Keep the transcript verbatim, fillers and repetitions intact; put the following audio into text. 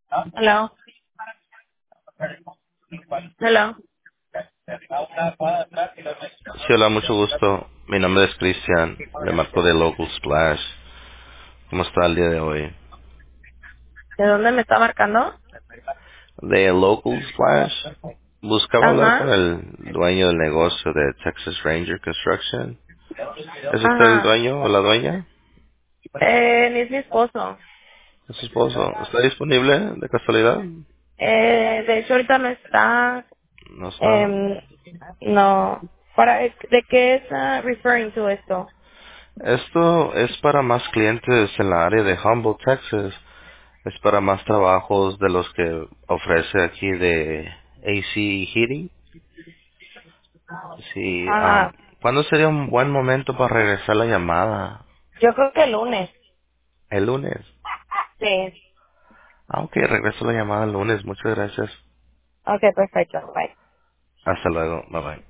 Hello. Hello. Sí, hola, mucho gusto. Mi nombre es Cristian. Le marco de Local Splash. ¿Cómo está el día de hoy? ¿De dónde me está marcando? De Local Splash. Buscaba hablar con Ajá. el dueño del negocio de Texas Ranger Construction. ¿Es usted el Ajá. dueño o la dueña? Eh, ni es mi esposo. ¿Es su esposo? ¿Está disponible de casualidad? Eh, de hecho ahorita no está, No está. em, no. Para, ¿de qué es ah, referring to esto? Esto es para más clientes en la área de Humboldt, Texas. Es para más trabajos de los que ofrece aquí de A C Heating. Sí, Ah, am, ¿cuándo sería un buen momento para regresar la llamada? yo creo que el lunes. El lunes. Sí. Ah, ok, regreso la llamada el lunes. Muchas gracias. Ok, perfecto. Bye. Hasta luego. Bye bye.